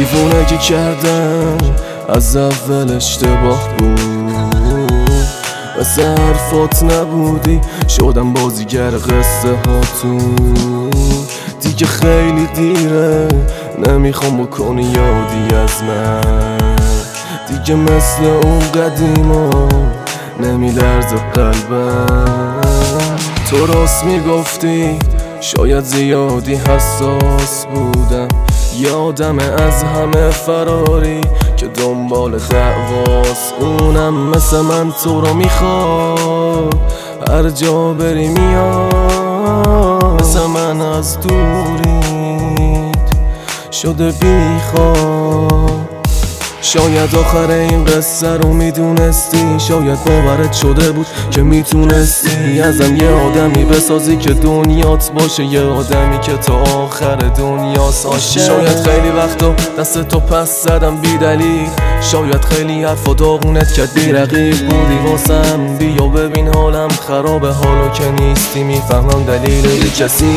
دیوونگی کردم از اول اشتباه بود، مثل حرفات نبودی شدم بازیگر قصه هاتون. دیگه خیلی دیره نمیخوام بکنی یادی از من، دیگه مثل اون قدیما نمیلرزه قلبم. تو راست میگفتی شاید زیادی حساس بودم، یادم از همه فراری که دنبال دعواست. اونم مثل من تو رو میخواد، هر جا بری میاد، مثل من از دوریت شده بیخواد. شاید آخر این قصه رو میدونستی، شاید باورت شده بود که میتونستی ازم یه آدمی بسازی که دنیات باشه، یه آدمی که تا آخر دنیاست عاشق. شاید خیلی وقتا دست تو پس زدم بی دلیل، شاید خیلی حرفا داغونت کرد بی رقیب بودی واسم. بیا ببین حالم خرابه، حالا که نیستی میفهمم دلیل یه کسی.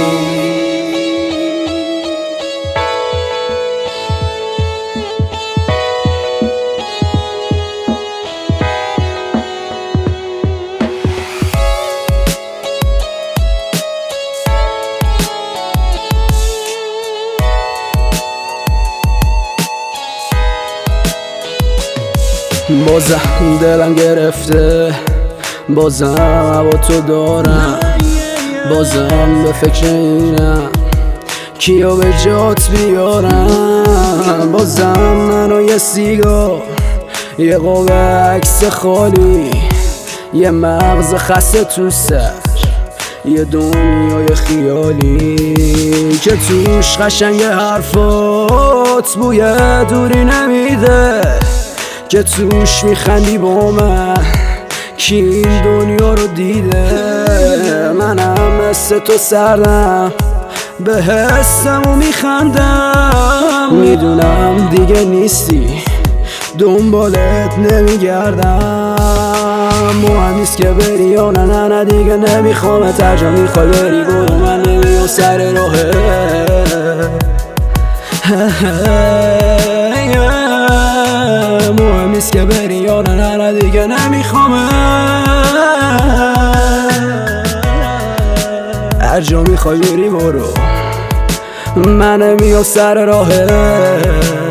بازم دلم گرفته، بازم با تو دارم، بازم به فکر اینم کیو به جات بیارم. بازم منو یه سیگار، یه قاب عکس خالی، یه مغز خسته تو سر، یه دنیای خیالی که توش قشنگ حرفات بوی دوری نمیده، که توش میخندی با من کی این دنیا رو دیده. منم مثل تو سردم به حسم و میخندم، میدونم دیگه نیستی دنبالت نمیگردم. مهم نیست که بری یا نه دیگه نمیخوامت، هر جا میخوای بری برو، من نمیام سر راهه. مهم نیست که بری یا نه دیگه نمیخوامه، هر جا میخوای بری برو، من نمیام سر راهه.